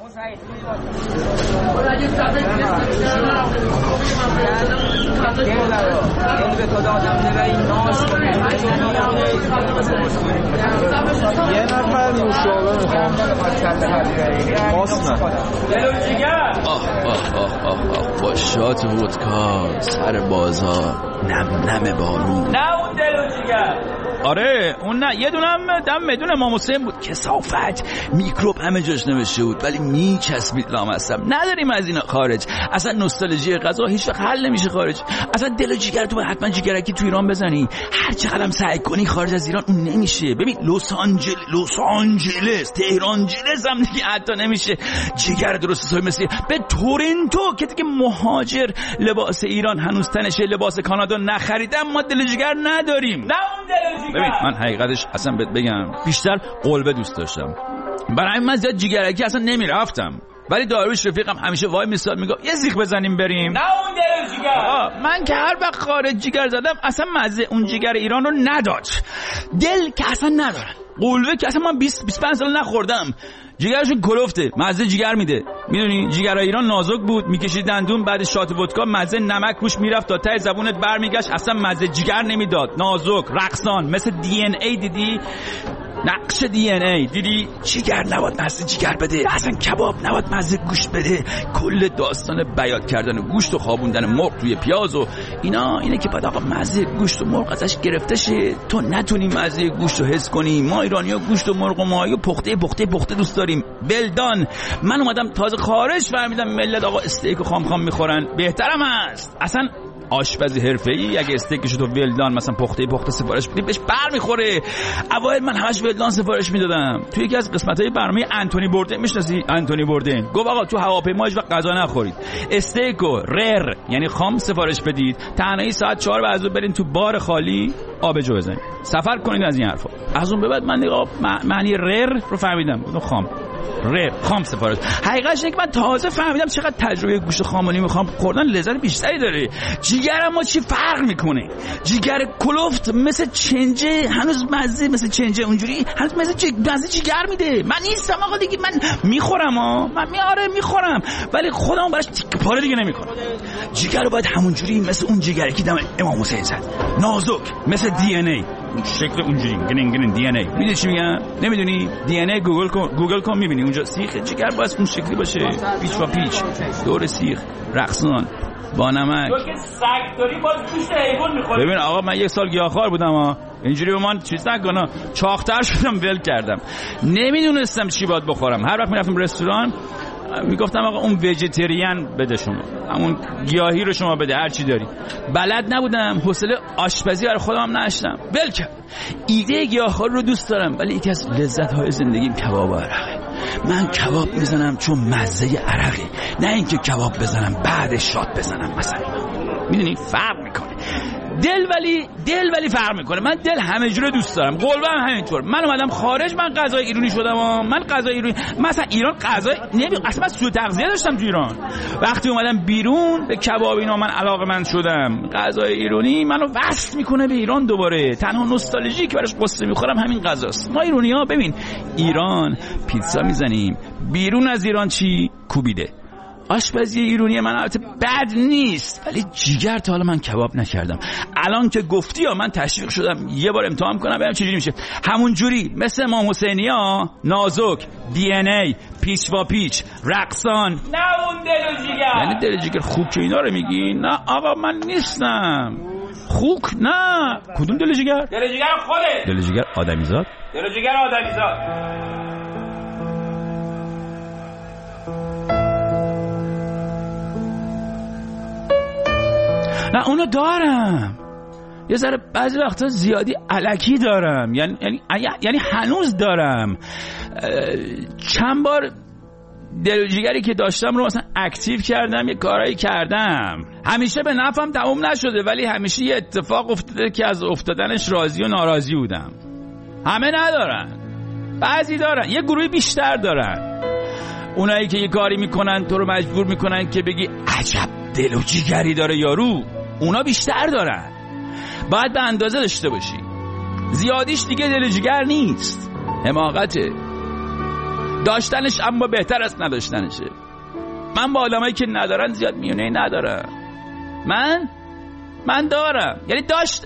یه نفر نوشابه میخوام ماسنه با شات ودکا سر بازار نم بارون. نه اون دل و جیگر. آره اون نه، یه دونم دم بدون امام حسین بود. کثافت میکروب همه جاش نوشته بود ولی میچسبید لامصب. نداریم از اینا خارج. اصلا نوستالژی غذا هیچ وقت حل نمیشه خارج. اصلا دل و جیگر تو حتما جیگرکی تو ایران بزنی. هر چقدرم سعی کنی خارج از ایران اون نمیشه. ببین لس آنجلس تهران جلس هم دیگه حتی نمیشه جیگر درست حسابی مثل به تورنتو که دیگه مهاجر لباس ایران هنوز تنشه، لباس کانادا نخریدم، ما دل و جیگر نداریم. نه اون دل و جیگر. ببین من حقیقتش اصلا بهت بگم بیشتر قلبه دوست داشتم، برای من زیاد جیگرکی اصلا نمیرفتم. ولی داروش رفیقم همیشه وای میساد میگه یه زیخ بزنیم بریم. نه اون دل و جیگر. من که هر وقت خارج جیگر زدم اصلا مزه اون جیگر ایران رو نداد. دل که اصلا ندارن، قلبه که اصلا من 20-25 سال نخوردم. جیگرشون کلفته، مزه جیگر میده. میدونی جیگرای ایران نازک بود، میکشید دندون، بعد شات ودکا مزه نمک روش میرفت تا ته زبونت برمیگشت، اصلا مزه جیگر نمیداد. نازک، رقصان، مثل دی ان ای. دیدی نقش دی ان ای دیدی؟ جیگر نباید مزه جیگر بده، اصلا کباب نباید مزه گوشت بده. کل داستان بیات کردن گوشت و خوابوندن مرغ توی پیاز و اینه که بعد آقا مزه گوشت و مرغ ازش گرفته شه، تو نتونی مزه گوشت رو حس کنی. ما ایرانی‌ها گوشت و مرغ و ماهی پخته دوست داریم. بلدان من اومدم تازه خارج فهمیدم ملت آقا استیک و خام میخورن، بهترم هست. اصلا آشپزی حرفه‌ای اگه استیکشو تو ولدان مثلا پخته سفارش بدی بهش برمیخوره. اوایل من همش ولدان سفارش میدادم. توی یکی از قسمت‌های برنامه انتونی بوردن، میشناسی انتونی بوردن؟ گفت آقا تو هواپیما هیچ وقت غذا نخورید، استیکو رر یعنی خام سفارش بدید، تنهایی ساعت 4 بعد از ظهر برین تو بار خالی آبجو بزنید، سفر کنید از این حرفا. از اون به بعد من دیگه معنی رر رو فهمیدم، گفتم خام سفارش. حقیقتش اینه که من تازه فهمیدم چقدر تجربه گوشت خامونی میخوام خوردن لذت بیشتری داره. جیگر اما چی فرق میکنه؟ جیگر کلفت مثل چنجه هنوز مزه مثل چنجه اونجوری هنوز مزه جیگر میده. من نیستم آقا دیگه، من میخورم میخورم ولی خودم براش تیکه پاره دیگه نمیکنم. جیگر رو باید همونجوری مثل اون جیگری که دم امام حسین زد، نازک مثل دی ان ای، شکل اونجوری گنین دی ان ای. میدونی چی میگم؟ نمیدونی؟ دی ان ای گوگل کن میبینی اونجا سیخ جیگر باید اون شکلی باشه، پیچ و پیچ، دور سیخ، رقصان با نمک. تو که سگ داری باز گوشت حیوان میخوری. ببین آقا من 1 سال گیاهخوار بودم اینجوری به من چیز نکنه، چاق‌تر شدم ول کردم. نمیدونستم چی باید بخورم. هر وقت میرفتم رستوران میگفتم آقا اون ویجیتریان بده شما، همون گیاهی رو شما بده، هر چی داری. بلد نبودم، حوصله آشپزی برای خودم هم نداشتم، ول کردم. ایده گیاهخواری رو دوست دارم ولی یکی از لذت‌های زندگیم کباب و عرقه. من کباب میزنم چون مزه عرقه، نه اینکه کباب بزنم بعد شات بزنم مثلا. میدونی فرق میکنه. دل ولی فرق میکنه. من دل همه جوره دوست دارم، قلبم همینطور. من اومدم خارج، من غذای ایرانی شدم. من غذای ایرانی مثلا ایران غذا اصلا من سوء تغذیه داشتم تو ایران. وقتی اومدم بیرون به کباب اینا من علاقه‌مند شدم. غذای ایرانی منو وصل میکنه به ایران دوباره. تنها نوستالژی که براش قصه میخورم همین غذاست. ما ایرانی‌ها ببین ایران پیتزا میزنیم، بیرون از ایران چی؟ کوبیده. آشپزی ایرانی من البته بد نیست ولی جیگر تا حالا من کباب نکردم. الان که گفتی من تشویق شدم یه بار امتحان کنم ببینم چجوری میشه. همون جوری مثل امام حسینی‌ها، نازک، دی ان ای، پیچ و پیچ، رقصان. نه اون دل و جیگر. یعنی دل جیگر خوک که اینا رو میگی؟ نه آقا من نیستم خوک. نه کدوم دل جیگر؟ دل جیگر خودت. دل جیگر آدمیزاد. دل جیگر آدمیزاد. نه اونو دارم، یه ذره بعضی وقتا زیادی الکی دارم، یعنی هنوز دارم. چند بار دل و جیگری که داشتم رو مثلا اکتیو کردم، یه کارایی کردم. همیشه به نفعم تموم نشده ولی همیشه یه اتفاق افتاده که از افتادنش راضی و ناراضی بودم. همه ندارن، بعضی دارن، یه گروهی بیشتر دارن. اونایی که یه کاری میکنن تو رو مجبور میکنن که بگی عجب دل و جیگری داره یارو، اونا بیشتر دارن. باید به اندازه داشته باشی، زیادیش دیگه دل و جیگر نیست، حماقته. داشتنش اما بهتر از نداشتنشه. من با آدمایی که ندارن زیاد میونه ندارم. من دارم، یعنی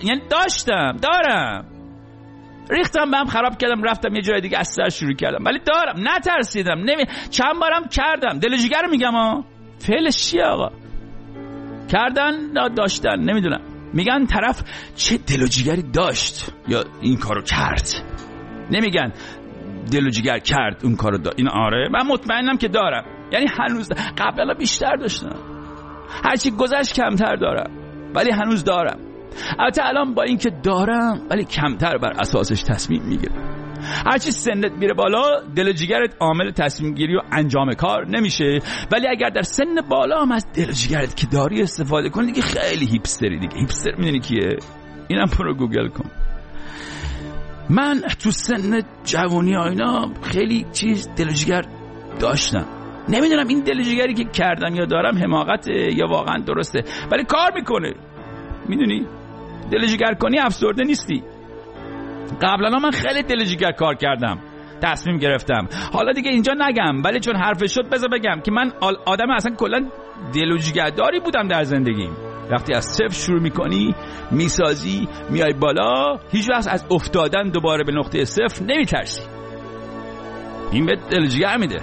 دارم ریختم به هم خراب کردم رفتم یه جای دیگه از سر شروع کردم، ولی دارم، نترسیدم. چند بارم کردم. دل و جیگر میگم ها، فعلش چیه آقا؟ کردن داشتن، نمیدونم. میگن طرف چه دل و جیگری داشت یا این کارو کرد، نمیگن دل و جیگر کرد اون کارو این آره من مطمئنم که دارم. یعنی هنوز قبلا بیشتر داشتم، هرچی گذشت کمتر دارم، ولی هنوز دارم. البته الان با این که دارم ولی کمتر بر اساسش تصمیم میگیرم. هرچی سنت میره بالا دل و جیگرت عامل تصمیم گیری و انجام کار نمیشه، ولی اگر در سن بالا هم از دل و جیگرت که داری استفاده کنی دیگه خیلی هیپستری دیگه. هیپستر میدونی کیه؟ اینم برو گوگل کن. من تو سن جوانی اینا خیلی چیز دل و جیگر داشتم. نمیدونم این دل و جیگری که کردم یا دارم حماقته یا واقعا درسته، ولی کار میکنه. میدونی دل و جیگر کنی افسرده نیستی. قبلا من خیلی دل و جیگر کار کردم، تصمیم گرفتم. حالا دیگه اینجا نگم، ولی چون حرف شد بذار بگم که من آدم اصلا کلا دل و جیگرداری بودم در زندگیم. وقتی از صفر شروع میکنی میسازی میای بالا، هیچ وقت از افتادن دوباره به نقطه صفر نمیترسی. این به دل و جیگر میده.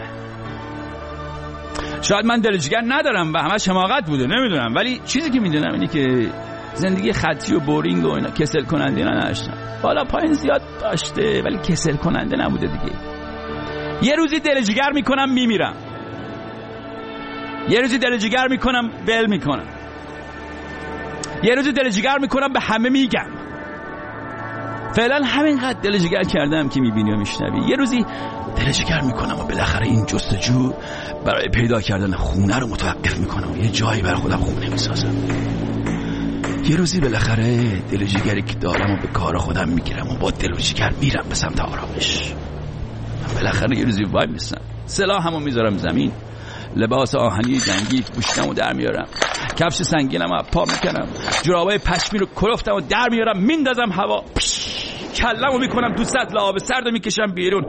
شاید من دل و جیگر ندارم و همش حماقت بوده، نمیدونم، ولی چیزی که میدونم اینه که زندگی خطی و بورینگ و اینا کسل کننده نداشتم. بالا پایین زیاد داشته ولی کسل کننده نبوده دیگه. یه روزی دل و جیگر میکنم میمیرم، یه روزی دل و جیگر میکنم ول میکنم، یه روزی دل و جیگر میکنم به همه میگم. فعلا همینقدر دل و جیگر کردم که میبینی و میشنوی. یه روزی دل و جیگر میکنم و بالاخره این جستجو برای پیدا کردن خونه رو متوقف میکنم و یه جایی برای خودم خونه میسازم. یه روزی بالاخره دل و جیگری که دارم و به کار خودم میگیرم و با دل و جیگر میرم به سمت آرامش. بالاخره یه روزی وای میستم، سلاحمو میذارم زمین، لباس آهنی جنگی پوشیدم و در میارم، کفش سنگینم و پا میکنم، جورابای پشمی رو کلفتم و در میارم میندازم هوا، کلمو میکنم تو سطل آب سرد و میکشم بیرون.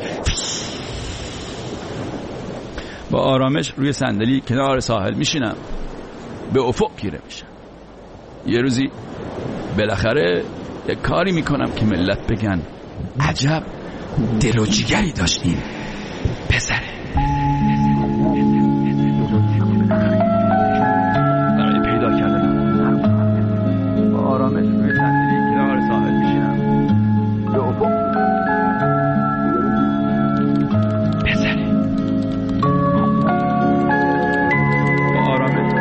با آرامش روی صندلی کنار ساحل میشینم، به افق پیره میشم. یه روزی بالاخره یه کاری میکنم که ملت بگن عجب دل و جیگری داشتین پسره. برای پیدا کردن با آرامش روی صندلی کنار ساحل میشینم، به افق پسره. با آرامش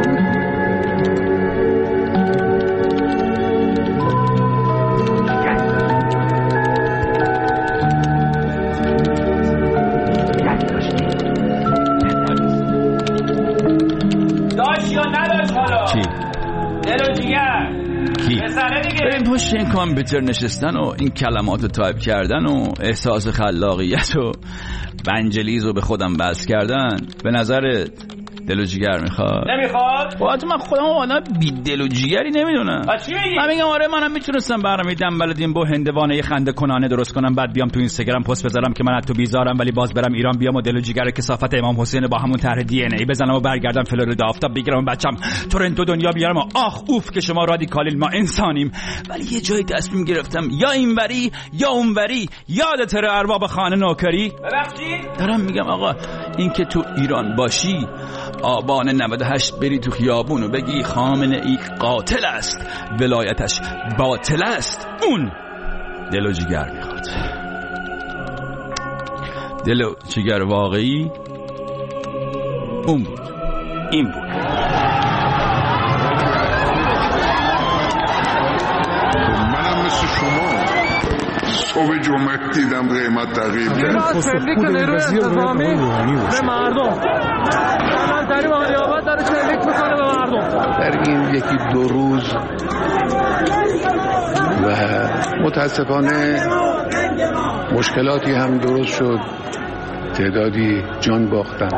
بریم پشت این کامپیوتر نشستن و این کلمات رو تایپ کردن و احساس خلاقیت و بنجلیز رو به خودم بس کردن. به نظر دل و جیگر نمیخواد؟ باید من خودم آدم بی دل و جیگری نمیدونم. من میگم آره منم میتونستم برنامه دنبالدین با هندوانه خنده کنانه درست کنم، بعد بیام تو اینستاگرام پست بذارم که من از تو بیزارم ولی باز برم ایران بیام و دل و جیگر کثافت امام حسین با همون طرح دی ان ای بزنم و برگردم فلوریدا آفتاب بگیرم و بچم تورنتو دنیا بیارم و آخ اوف که شما رادیکالین ما انسانیم. ولی یه جایی تصمیم گرفتم یا اینوری یا اونوری. یادت ارباب خانه نوکری؟ ببخشید دارم میگم آقا این که تو ایران باشی آبان 98 بری تو خیابون و بگی خامنه ای قاتل است ولایتش باطل است، اون دل و جیگر میخواد. دل و جیگر واقعی اون بود، این بود. منم مثل شما صبح جمعه دیدم قیمت تغییر کرد. تبریک نیروی انتظامی به مردم. کمال‌تری با نیابت داره تبریک میکنه به مردم. در این یکی دو روز و متاسفانه مشکلاتی هم درست شد، تعدادی جان باختن.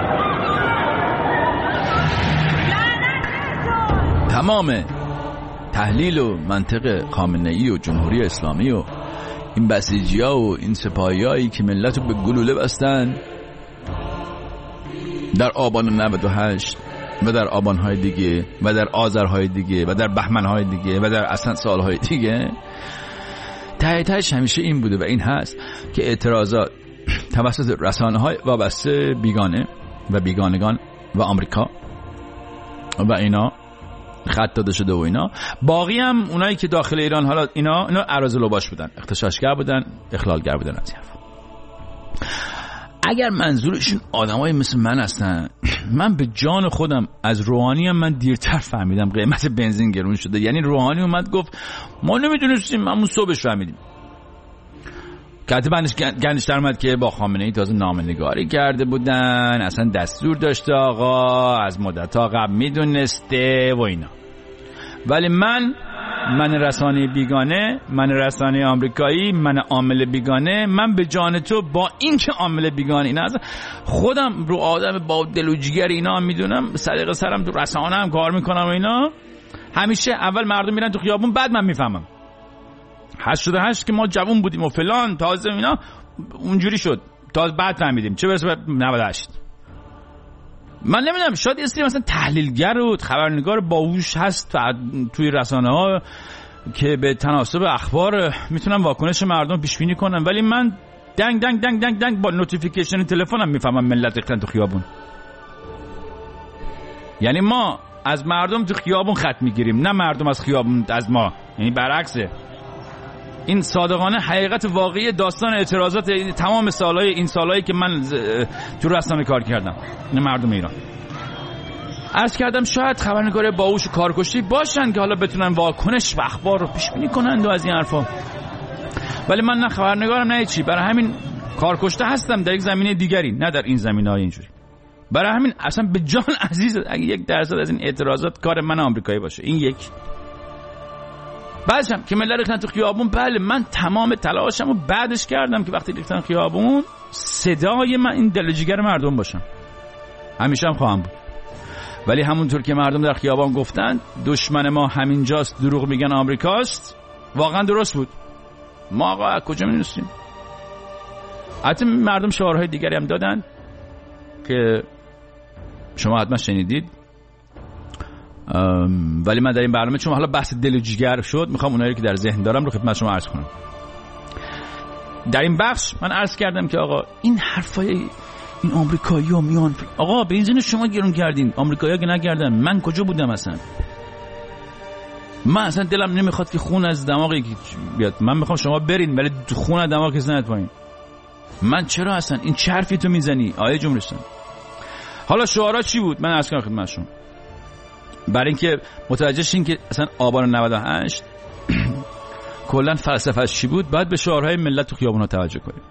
تمام تحلیل و منطق خامنه‌ای و جمهوری اسلامی و این بسیجی‌ها و این سپاهیایی که ملت رو به گلوله بستن در آبان 98 و در آبان‌های دیگه و در آذرهای دیگه و در بهمن‌های دیگه و در اصلا سال‌های دیگه، تهش همیشه این بوده و این هست که اعتراضات توسط رسانه‌های وابسته بیگانه و بیگانگان و آمریکا و اینا خط داده شده و اینا، باقی هم اونایی که داخل ایران حالا اینا اراذلوباش بودن، اغتشاشگر بودن، اخلالگر بودن از این حرفا. اگر منظورشون آدمای مثل من هستن، من به جان خودم از روحانی هم من دیرتر فهمیدم قیمت بنزین گرون شده. یعنی روحانی اومد گفت ما نمیدونستیم، همون صبحش فهمیدیم. کاتبانش گندش در اومد که با خامنه‌ای تازه نامه‌نگاری کرده بودن، اصلا دستور داشته آقا، از مدت‌ها قبل میدونسته و اینا. ولی من رسانه بیگانه، من رسانه آمریکایی، من عامل بیگانه، من به جان تو با این که عامل بیگانه اینا، خودم رو آدم با دل و جیگر اینا هم میدونم، صدق سرم تو رسانه هم کار میکنم و اینا. همیشه اول مردم میرن تو خیابون، بعد من میفهمم. 88 که ما جوون بودیم و فلان، تازه اینا اونجوری شد، تازه بعد فهمیدیم، چه برسه به 98. من نمیدونم، شاید یه سری مثلا تحلیلگر و خبرنگار باهوش هست توی رسانه ها که به تناسب اخبار میتونن واکنش مردم پیش بینی کنن، ولی من دنگ دنگ دنگ دنگ دنگ با نوتیفیکیشن تلفنم میفهمم ملت ریختن تو خیابون. یعنی ما از مردم تو خیابون خط میگیریم، نه مردم از خیابون از ما. یعنی برعکسه. این صادقانه حقیقت واقعی داستان اعتراضات تمام این سالایی که من تو رسانه کار کردم، این مردم ایران. عرض کردم شاید خبرنگار باهوش و کارکشی باشن که حالا بتونن واکنش و اخبار رو پیش بینی کنند و از این حرفا، ولی من نه خبرنگارم نه چی. برای همین کارکشته هستم در یک زمینه دیگری، نه در این زمینه‌های اینجوری. برای همین اصلا به جان عزیز اگه 1% از این اعتراضات کار من آمریکایی باشه، این یک. بعدشم که ملت ریختن تو خیابون، بله من تمام تلاشم رو بعدش کردم که وقتی ریختن خیابون صدای من این دل و جیگر مردم باشم، همیشه هم خواهم بود. ولی همونطور که مردم در خیابان گفتن دشمن ما همینجاست، دروغ میگن آمریکاست، واقعا درست بود. ما آقا از کجا میدونستیم؟ حتی مردم شعارهای دیگری هم دادن که شما حتما شنیدید، ولی من در این برنامه چون حالا بحث دل و جیگر شد، میخوام اونایی که در ذهن دارم رو خدمت شما عرض کنم. در این بخش من عرض کردم که آقا این حرفای این آمریکایی‌ها میان، آقا بنزین شما گرون کردین، آمریکایی‌ها که نکردن. من کجا بودم اصلا؟ من اصلا دلم نمیخواد که خون از دماغی بیاد. من میخوام شما برین ولی خون از دماغ کسی نده پایین. من چرا اصلا این چه حرفی تو میزنی آیه جمهوری اسلامی؟ حالا شعارا چی بود؟ من عرض کنم خدمتتون. برای اینکه متوجه شین که اصلا آبان 98 کلا فلسفه‌اش چی بود، باید به شعارهای ملت تو خیابونا توجه کنیم.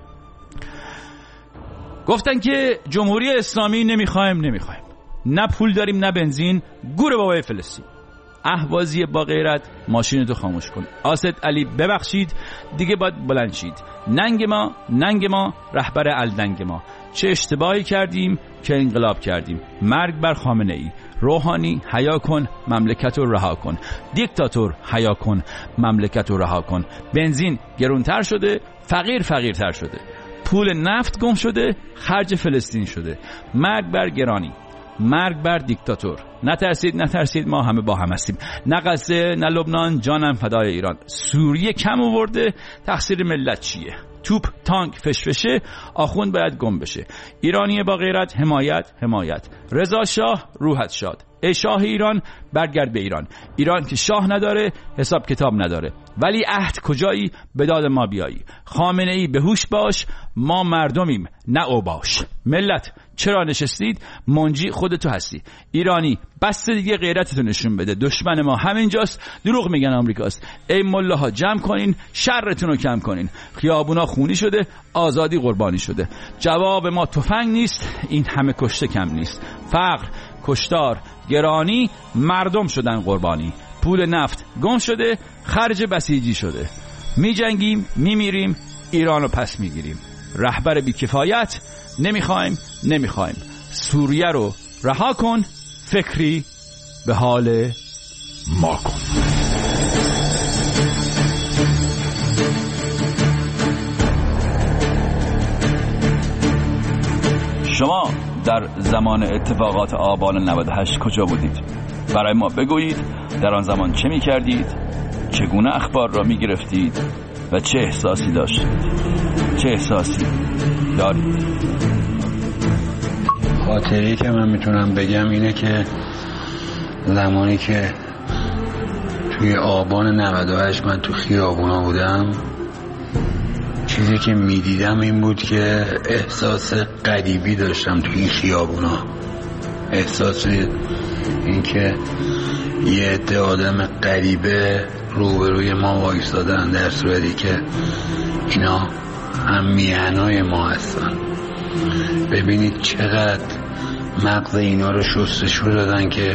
گفتن که جمهوری اسلامی نمیخوایم، نه پول داریم نه بنزین، گور بابای فلسطین. اهوازی با غیرت ماشینتو خاموش کن. آسد علی ببخشید دیگه باید بلند شید. ننگ ما رهبر الدنگ ما. چه اشتباهی کردیم که انقلاب کردیم. مرگ بر خامنه‌ای. روحانی حیا کن مملکت رو رها کن. دیکتاتور حیا کن مملکت رو رها کن. بنزین گرونتر شده، فقیرتر شده. پول نفت گم شده، خرج فلسطین شده. مرگ بر گرانی، مرگ بر دیکتاتور. نترسید ما همه با هم هستیم. نه غزه نه لبنان، جانم فدای ایران. سوریه کم آورده، تقصیر ملت چیه؟ توپ تانک فشفشه، آخوند باید گم بشه. ایرانی با غیرت حمایت. رضا شاه روحت شاد. ای شاه ایران برگرد به ایران. ایران که شاه نداره، حساب کتاب نداره. ولی عهد کجایی؟ به داد ما بیایی. خامنه ای به هوش باش، ما مردمیم نه اوباش. ملت چرا نشستید؟ منجی خودتو هستی. ایرانی بس دیگه غیرتتو نشون بده. دشمن ما همینجاست، دروغ میگن آمریکاست. ای ملاها جمع کنین، شرتون رو کم کنین. خیابونا خونی شده، آزادی قربانی شده. جواب ما تفنگ نیست، این همه کشته کم نیست. فقر، کشتار، گرانی، مردم شدن قربانی. پول نفت گم شده، خرج بسیجی شده. می جنگیم، می میریم، ایرانو پس میگیریم. رهبر بیکفایت نمیخوایم. سوریه رو رها کن، فکری به حال ما کن. شما در زمان اتفاقات آبان 98 کجا بودید؟ برای ما بگویید در آن زمان چه می کردید؟ چگونه اخبار را می گرفتید؟ و چه احساسی داشتید؟ چه احساسی دارید؟ خاطری که من میتونم بگم اینه که زمانی که توی آبان 98 من تو خیابونا بودم، چیزی که میدیدم این بود که احساس غریبی داشتم تو این خیابونا. احساس این که یه عده آدم غریبه روبروی ما وایستادن، در صورتی که اینا هم میهنای ما هستن. ببینید چقدر مغز اینا رو شستشو دادن که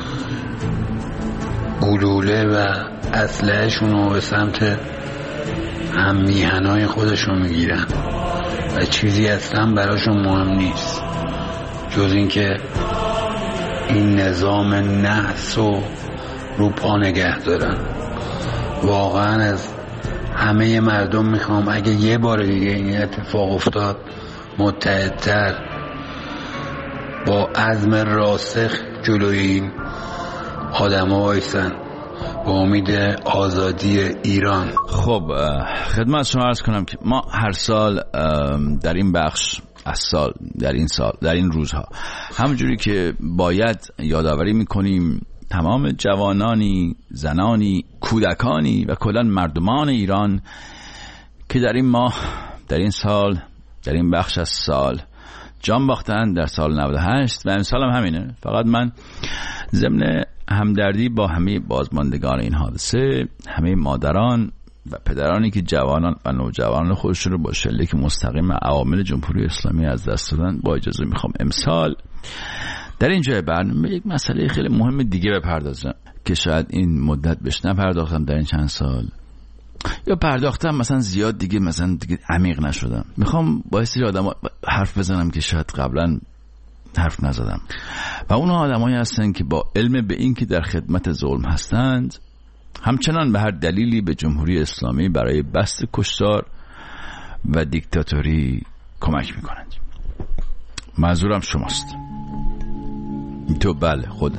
گلوله و اسلحه‌شون رو به سمت هم میهنای خودشون میگیرن و چیزی اصلا براشون مهم نیست جز این که این نظام نحس رو پا نگه دارن. واقعا از همه مردم میخوام اگه یه بار دیگه این اتفاق افتاد متحدتر با عزم راسخ جلوی این آدم ها وایسن با امید آزادی ایران. خب خدمت شما عرض کنم که ما هر سال در این بخش از سال در این روزها همونجوری که باید یادآوری میکنیم تمام جوانانی، زنانی، کودکانی و کلاً مردمان ایران که در این ماه، در این سال، در این بخش از سال جان باختن در سال 98 و امسال هم همینه. فقط من ضمن همدردی با همه بازماندگان این حادثه، همه مادران و پدرانی که جوانان و نوجوانان خودشون رو با شلیک مستقیم عوامل جمهوری اسلامی از دست دادن، با اجازه میخوام امسال در این جای برنامه یک مسئله خیلی مهم دیگه بپردازم که شاید این مدت بهش نپرداختم در این چند سال، یا پرداختم مثلا زیاد دیگه عمیق نشدم. میخوام با سری آدم حرف بزنم که شاید قبلا حرف نزدم و اون آدمایی هستن که با علم به این که در خدمت ظلم هستند همچنان به هر دلیلی به جمهوری اسلامی برای بست کشتار و دیکتاتوری کمک میکنند. منظورم شماست. تو بله، خود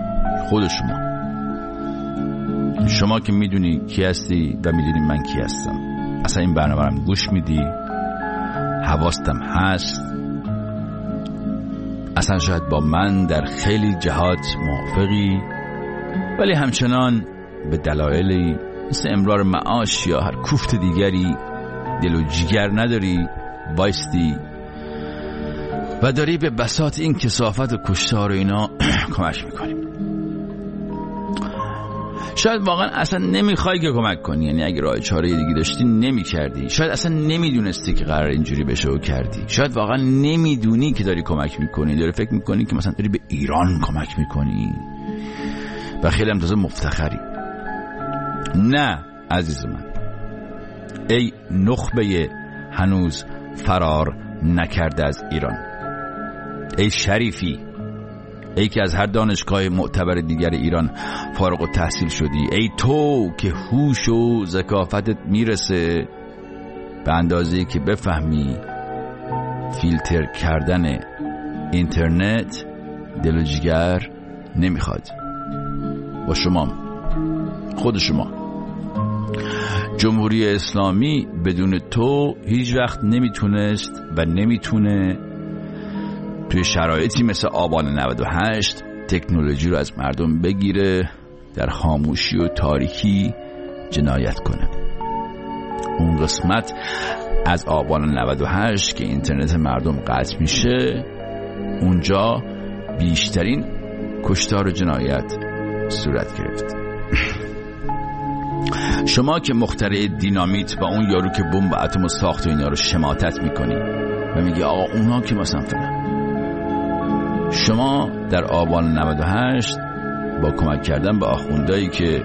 شما که میدونی کی هستی و میدونی من کی هستم. اصلا این برنامه رو گوش میدی، حواستم هست، اصلا شاید با من در خیلی جهات موافقی، ولی همچنان به دلایلی مثل امرار معاش یا هر کوفت دیگری دل و جگر نداری بایستی و داری به بساط این کثافت و کشتار و اینا کمک میکنی. شاید واقعا اصلا نمیخوای که کمک کنی، یعنی اگه راه چاره دیگه داشتی نمیکردی. شاید اصلا نمیدونستی که قرار اینجوری بشه و کردی. شاید واقعا نمیدونی که داری کمک میکنی، داری فکر میکنی که مثلا داری به ایران کمک میکنی و خیلی هم تازه مفتخری. نه عزیز من، ای نخبه هنوز فرار نکرده از ایران، ای شریفی، ای که از هر دانشگاه معتبر دیگر ایران فارغ التحصیل شدی، ای تو که هوش و ذکافتت میرسه به اندازه‌ای که بفهمی فیلتر کردن اینترنت دل و جگر نمیخواد. با شما، خود شما، جمهوری اسلامی بدون تو هیچ وقت نمیتونست و نمیتونه توی شرایطی مثل آبان 98 تکنولوژی رو از مردم بگیره، در خاموشی و تاریکی جنایت کنه. اون قسمت از آبان 98 که اینترنت مردم قطع میشه، اونجا بیشترین کشتار و جنایت صورت گرفت. شما که مخترع دینامیت و اون یارو که بمب اتم ساخت و اینا رو شماتت میکنی و میگی آقا اونا که مثلا فلان، شما در آبان 98 با کمک کردن به آخوندایی که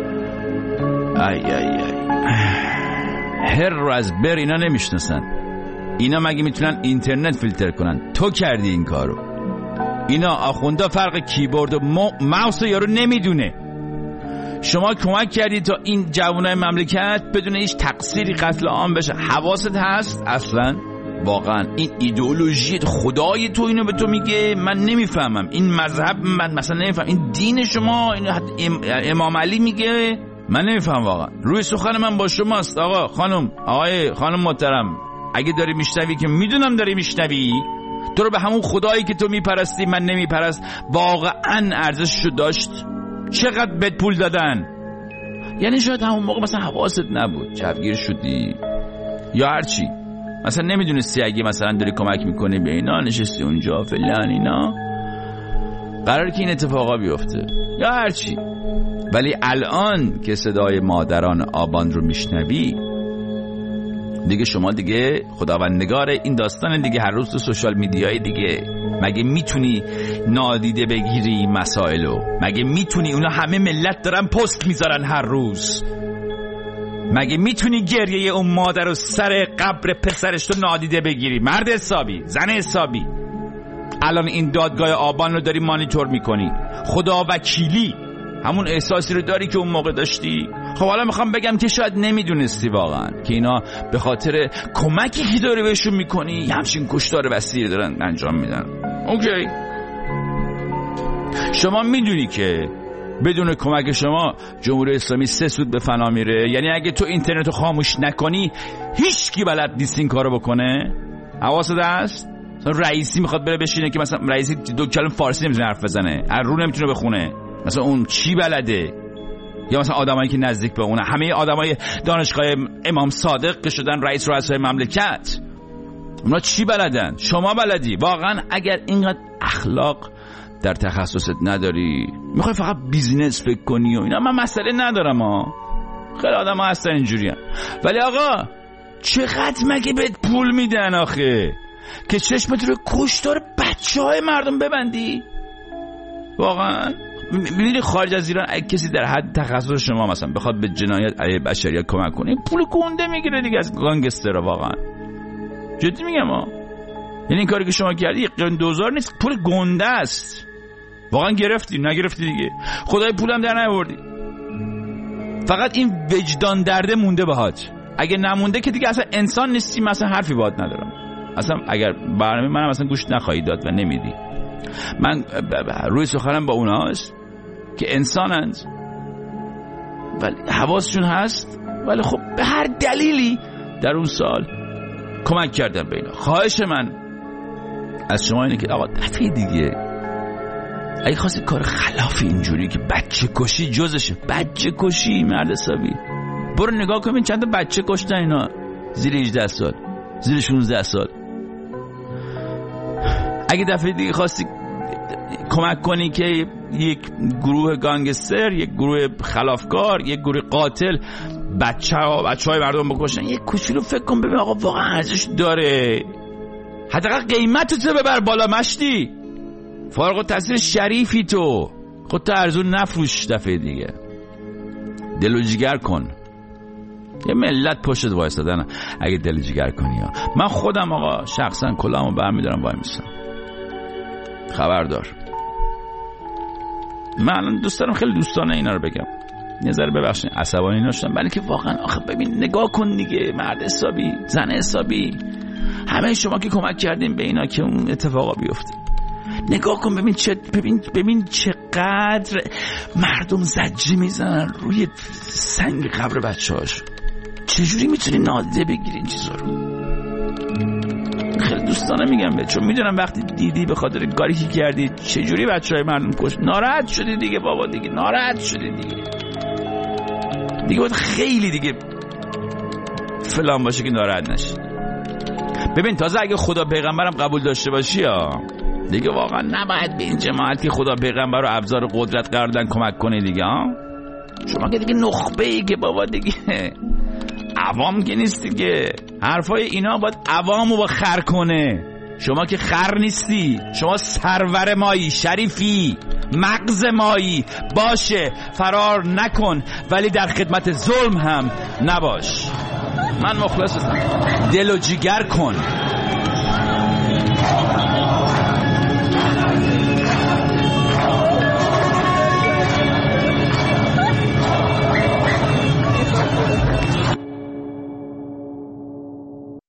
هر رو از بر اینا نمیشناسن، اینا مگه میتونن اینترنت فیلتر کنن؟ تو کردی این کارو. اینا آخوندا فرق کیبورد و ماوس یارو نمیدونه. شما کمک کردی تا این جوانای مملکت بدون هیچ تقصیری قتل عام بشه. حواست هست اصلا؟ واقعا این ایدئولوژی خدای تو اینو به تو میگه؟ من نمیفهمم. این مذهب من مثلا نمیفهم. این دین شما، این امام علی میگه؟ من نمیفهم واقعا. روی سخن من با شماست آقا، خانم، آقای، خانم محترم. اگه داری میشنوی، که میدونم داری میشنوی، تو رو به همون خدایی که تو میپرستی من نمیپرست، واقعا ارزششو داشت؟ چقدر بهت پول دادن؟ یعنی شاید همون موقع مثلا حواست نبود، جوگیر شدی یا هرچی، مثلا نمیدونستی اگه مثلا داری کمک میکنی به اینا، نشستی اونجا فلان اینا، قراره که این اتفاقا بیفته یا هرچی. ولی الان که صدای مادران آبان رو میشنوی دیگه، شما دیگه خداوندگار این داستان دیگه، هر روز تو سوشال میدیای دیگه. مگه میتونی نادیده بگیری مسائلو؟ مگه میتونی؟ اونا همه ملت دارن پست میذارن هر روز. مگه میتونی گریه اون مادر رو سر قبر پسرش تو نادیده بگیری؟ مرد حسابی، زن حسابی، الان این دادگاه آبان رو داری مانیتور میکنی، خدا وکیلی همون احساسی رو داری که اون موقع داشتی؟ خب حالا میخوام بگم که شاید نمیدونستی واقعا که اینا به خاطر کمکی که داری بهشون میکنی همچین کشتار وسیع دارن انجام میدن. اوکی، شما میدونی که بدون کمک شما جمهوری اسلامی 3 سود به فنا میره. یعنی اگه تو اینترنتو خاموش نکنی هیچ کی بلد نیست این کارو بکنه. حواست هست؟ رئیسی میخواد بره بشینه که مثلا رئیسی 2 کلمه فارسی نمیتونه حرف بزنه، هر رو نمیتونه بخونه، مثلا اون چی بلده؟ یا مثلا آدمایی که نزدیک به اونه، همه آدمای دانشگاه امام صادق که شدن رئیس رؤسای مملکت، اونا چی بلدن؟ شما بلدی؟ واقعا اگر اینقدر اخلاق در تخصصت نداری، میخوای فقط بیزینس فکر کنی و اینا، من مسئله ندارم ها، خیلی آدم ها هستن اینجوری هم. ولی آقا چقدر مگه بهت پول میدن آخه که چشمت رو کشتار بچه های مردم ببندی؟ واقعا میبینی خارج از ایران اگه کسی در حد تخصص شما مثلا بخواد به جنایت علیه بشریت کمک کنه، پول گنده میگیره دیگه از گانگسترها. واقعا جدی میگم ها، یعنی این کاری که شما کردی دوزار نیست، پول گنده است. واقعا گرفتی نگرفتی دیگه، خدای پولم در نیاوردی، فقط این وجدان درده مونده باهات. اگه نمونده که دیگه اصلا انسان نیستی، مثلا حرفی باهات ندارم اصلا. اگر برنامه منم اصلا گوش نخواهی داد و نمیدی. من روی سخنم با اوناست که انسانند ولی حواسشون هست، ولی خب به هر دلیلی در اون سال کمک کردم به اینا. خواهش من از شما اینه که آقا دفعه دیگه اگه خواستی کار خلاف اینجوری که بچه کشی جزشه، بچه کشی مرد حسابی، برو نگاه کن چند تا بچه کشتن اینا زیر 18 سال، زیر 16 سال. اگه دفعه دیگه خواستی کمک کنی که یک گروه گانگستر، یک گروه خلافکار، یک گروه قاتل بچهای مردم بکشن، یک کوچولو فکر کن ببین آقا واقعا ارزش داره، حداقل قیمتتو ببر بالا مشتی، فارغ التحصیل شریفی تو، خودت ارزون نفروش. دفعه دیگه دل و جگر کن، یه ملت پشت وایسادن اگه دل و جگر کنی ها. من خودم آقا شخصا کلامو برمیدارم وای میسم، خبردار. من الان دوست دارم خیلی دوستانه اینا رو بگم، یه ذره ببخشید عصبانی نشدم، ولی که واقعا آخه ببین نگاه کن دیگه، مرد حسابی، زن حسابی، همه شما که کمک کردین به اینا که اون اتفاقا بیفته، نگاه کن ببین چقدر مردم زجی میزنن روی سنگ قبر بچه‌هاش. چجوری میتونی نادیده بگیری این چیزا رو؟ خیلی دوستانه میگم به، چون میدونم وقتی دیدی به خاطر کاری که کردی چجوری بچهای مردم کشت، ناراحت شدی دیگه بابا، دیگه ناراحت شدی دیگه باید خیلی دیگه فلان باشه که ناراحت نشی. ببین تازه اگه خدا پیغمبرم قبول داشته باشی دیگه واقعا نباید به این جماعت که خدا پیغمبر رو ابزار قدرت قرار دادن کمک کنی دیگه شما که دیگه نخبه ای که بابا دیگه عوام که نیستی که، حرفای اینا باید عوامو با خر کنه. شما که خر نیستی، شما سرور مایی، شریفی، مغز مایی. باشه فرار نکن ولی در خدمت ظلم هم نباش. من مخلصتم، دل و جگر کن.